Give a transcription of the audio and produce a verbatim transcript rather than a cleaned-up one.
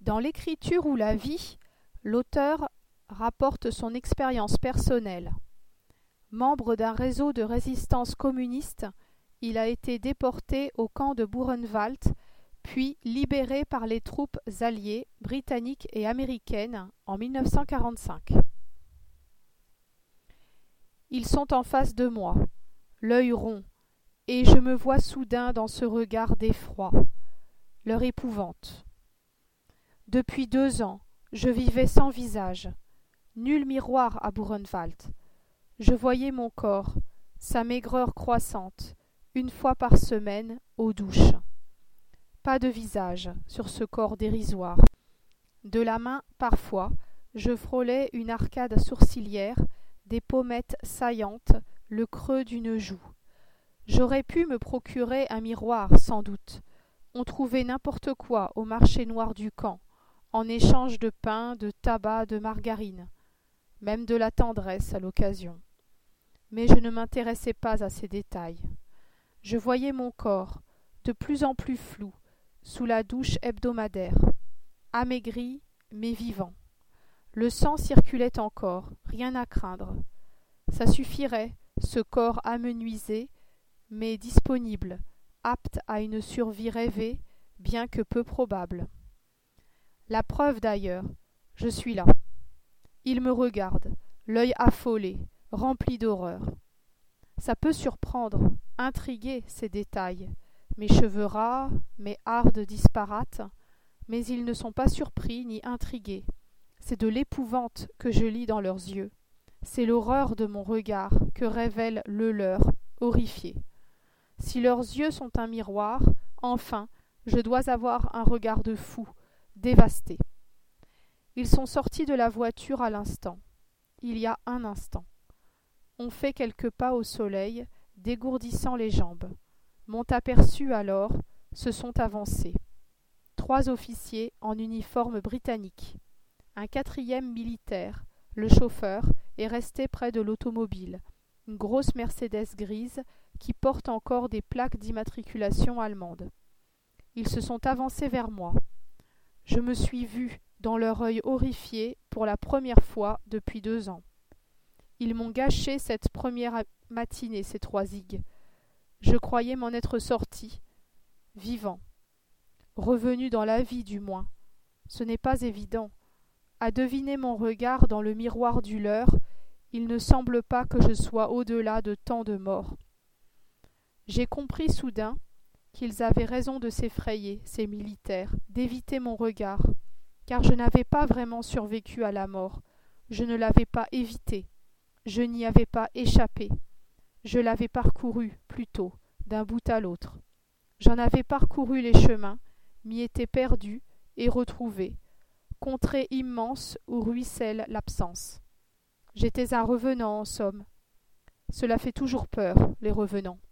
Dans l'écriture ou la vie, l'auteur rapporte son expérience personnelle. Membre d'un réseau de résistance communiste, il a été déporté au camp de Buchenwald, puis libéré par les troupes alliées, britanniques et américaines en mille neuf cent quarante-cinq. Ils sont en face de moi, l'œil rond, et je me vois soudain dans ce regard d'effroi, leur épouvante. Depuis deux ans, je vivais sans visage, nul miroir à Buchenwald. Je voyais mon corps, sa maigreur croissante, une fois par semaine, aux douches. Pas de visage sur ce corps dérisoire. De la main, parfois, je frôlais une arcade sourcilière, des pommettes saillantes, le creux d'une joue. J'aurais pu me procurer un miroir, sans doute. On trouvait n'importe quoi au marché noir du camp, en échange de pain, de tabac, de margarine, même de la tendresse à l'occasion. Mais je ne m'intéressais pas à ces détails. Je voyais mon corps, de plus en plus flou, sous la douche hebdomadaire, amaigri mais vivant. Le sang circulait encore, rien à craindre. Ça suffirait, ce corps amenuisé, mais disponible, apte à une survie rêvée, bien que peu probable. La preuve d'ailleurs, je suis là. Il me regarde, l'œil affolé, rempli d'horreur. Ça peut surprendre, intriguer ces détails, mes cheveux ras, mes hardes disparates, mais ils ne sont pas surpris ni intrigués. C'est de l'épouvante que je lis dans leurs yeux. C'est l'horreur de mon regard que révèle le leur, horrifié. Si leurs yeux sont un miroir, enfin, je dois avoir un regard de fou, dévasté. Ils sont sortis de la voiture à l'instant. Il y a un instant. On fait quelques pas au soleil, dégourdissant les jambes. M'ont aperçu alors, se sont avancés. Trois officiers en uniforme britannique. Un quatrième militaire, le chauffeur, est resté près de l'automobile, une grosse Mercedes grise qui porte encore des plaques d'immatriculation allemande. Ils se sont avancés vers moi. Je me suis vu dans leur œil horrifié pour la première fois depuis deux ans. Ils m'ont gâché cette première matinée, ces trois zigues. Je croyais m'en être sorti, vivant, revenu dans la vie du moins. Ce n'est pas évident. À deviner mon regard dans le miroir du leur, il ne semble pas que je sois au-delà de tant de morts. J'ai compris soudain qu'ils avaient raison de s'effrayer, ces militaires, d'éviter mon regard, car je n'avais pas vraiment survécu à la mort, je ne l'avais pas évitée, je n'y avais pas échappé, je l'avais parcourue, plutôt, d'un bout à l'autre. J'en avais parcouru les chemins, m'y étais perdu et retrouvé, contrée immense où ruisselle l'absence. J'étais un revenant, en somme. Cela fait toujours peur, les revenants.